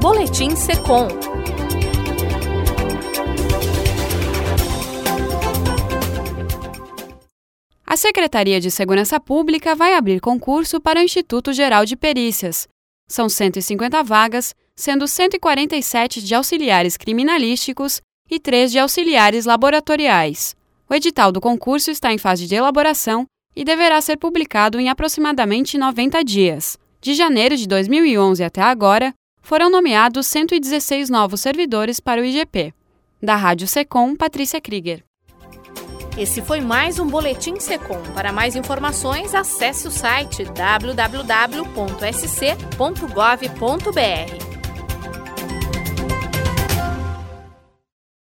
Boletim Secom. A Secretaria de Segurança Pública vai abrir concurso para o Instituto Geral de Perícias. São 150 vagas, sendo 147 de auxiliares criminalísticos e 3 de auxiliares laboratoriais. O edital do concurso está em fase de elaboração e deverá ser publicado em aproximadamente 90 dias. De janeiro de 2011 até agora, foram nomeados 116 novos servidores para o IGP. Da Rádio Secom, Patrícia Krieger. Esse foi mais um Boletim Secom. Para mais informações, acesse o site www.sc.gov.br.